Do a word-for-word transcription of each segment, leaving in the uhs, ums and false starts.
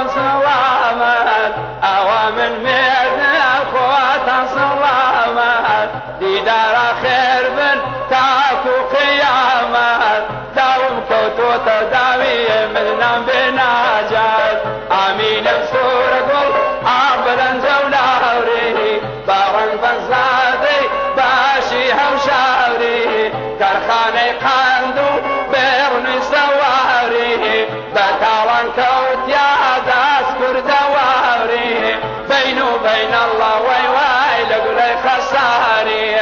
سلامات أوامن ميدنا أخوات سلامات ديدار خير بن تاكو قيامات داوم كوتو تداوي ملنا بناجات آمين بسور قل عبلا زولاري بارن بزادي باشي هوشاري كرخاني قاندو بيرني سواري بتالان كوت يا داس كردواري بينو بين الله وي وي لقلي خساري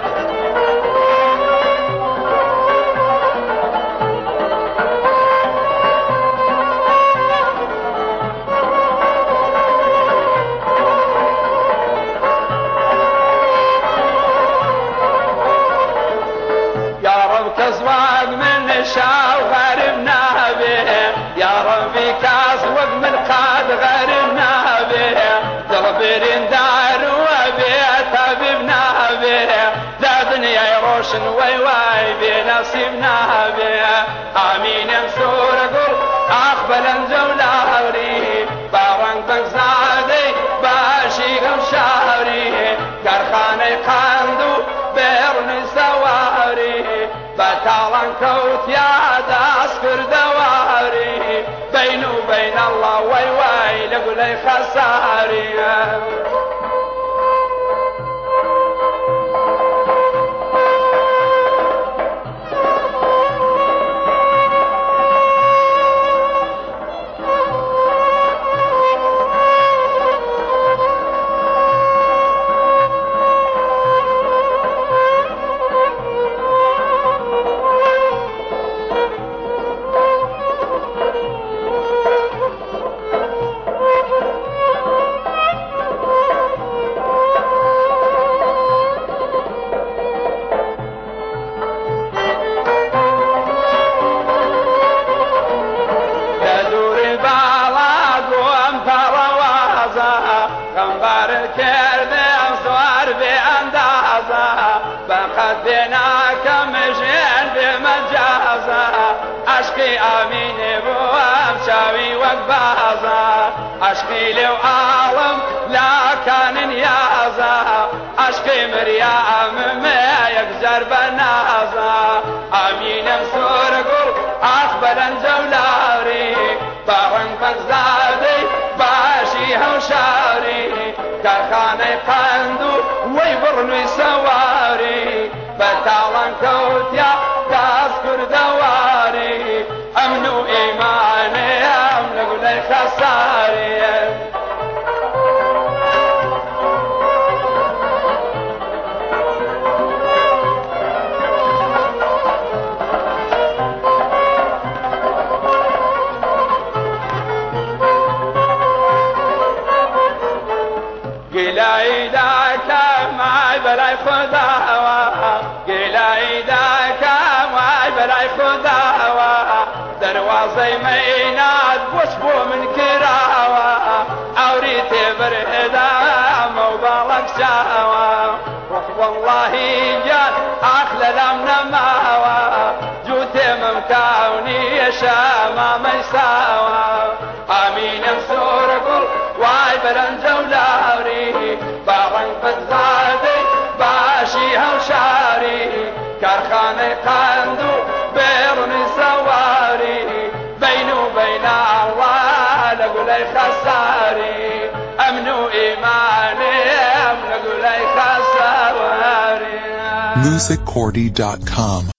كزواج من شاو غربنا به يا ربي كزواج من قاد غربنا به دلبرين دار وبيت حبيبنا به لا دنيا يروشن وي وي بنصيبنا به امين انصر قل اقبل جولاري بارن تزادي باشي غشاري كرخاني قندو بيرني سواري بتالان كوت يا داس كردواري بينو بين الله وي وي لقلي خساري بيناك مجين بمجازة أشقي أميني بوام شاوي وقبازة أشقي لو عالم لا كان نيازة أشقي مريم ما يقزر بنازة أمين مسور قل أقبلا جولاري بارن بزادي باشي هوشاري كرخاني قندو ويبرني سواري بتالان كوت يا داس كردواري امنو ايماني امنو لي خساري قلاي داك معي بلاي خداوة قلاي داك معي بلاي خداوة دروازي ميناد وشبو من كراوة عوريتي برهدا موبالك شاوة روح والله جان أخلى لمنا ماوة جوتي ممتاوني شاما ميساوة آمين انصر قل واي بلن جولاري بارن بزادي باشي هوشاري كرخاني قندو بيرني سواري بينو بين الله لقلي خساري امنو ايماني امنو لقلي خساري music cordy dot com